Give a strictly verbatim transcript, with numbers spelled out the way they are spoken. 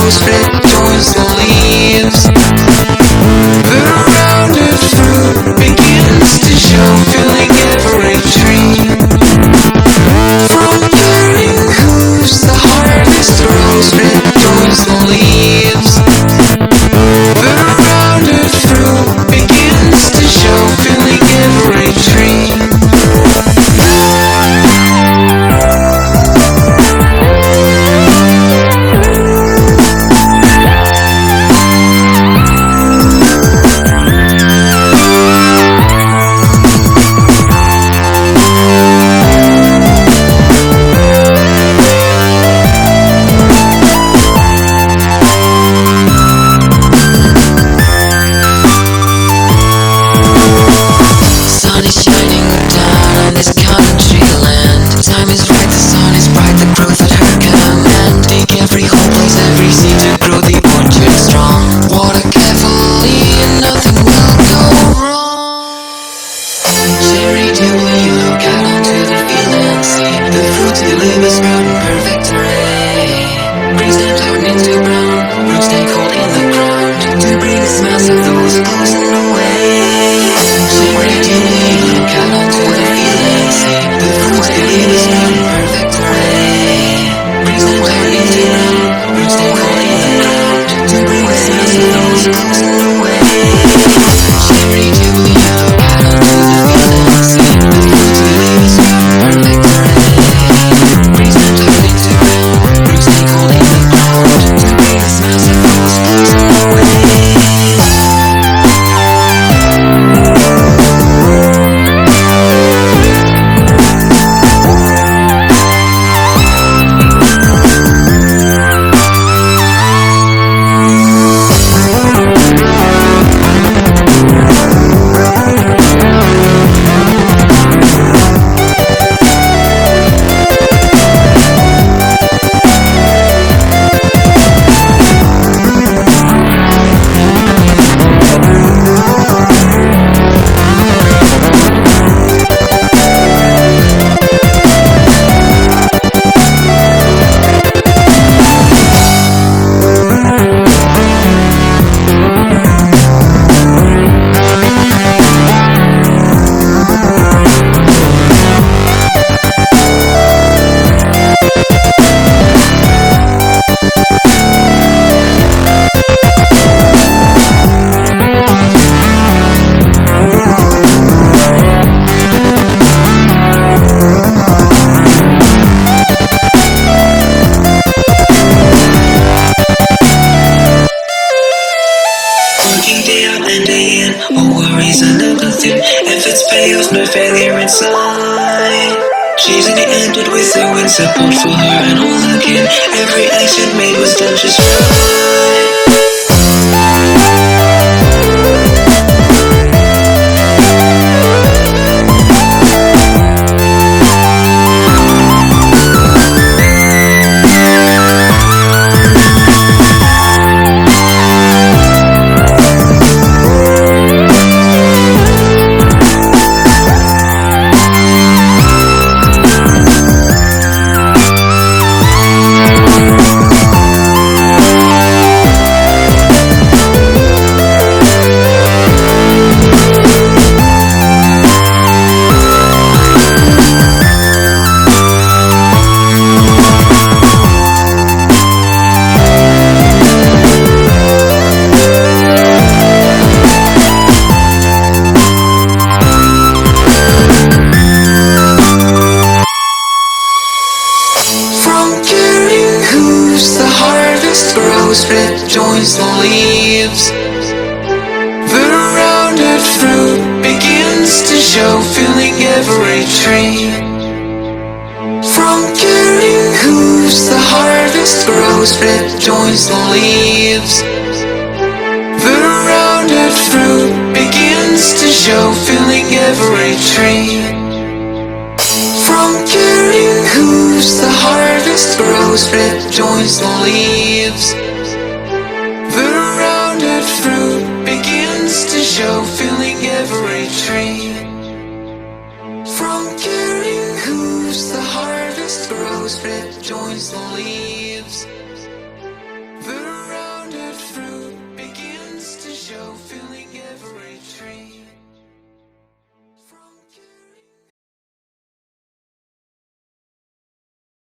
grows, spread joins the leaves. The rounded fruit begins to show, filling every tree. From bearing hooves, the harvest grows, spread joins the leaves. The rounded fruit begins to show, filling every tree. No failure inside. She's in the ended with the wind support for her and all again. Every action made was done just right. Spread joins the leaves. The rounded fruit begins to show, filling every tree. From carrying hooves, the harvest grows. Spread joins the leaves. The rounded fruit begins to show, filling every tree. From carrying hooves, the harvest grows. Spread joins the leaves. The rounded fruit begins to show, filling every tree. From carrying hooves, the harvest grows. Spread joins the leaves. The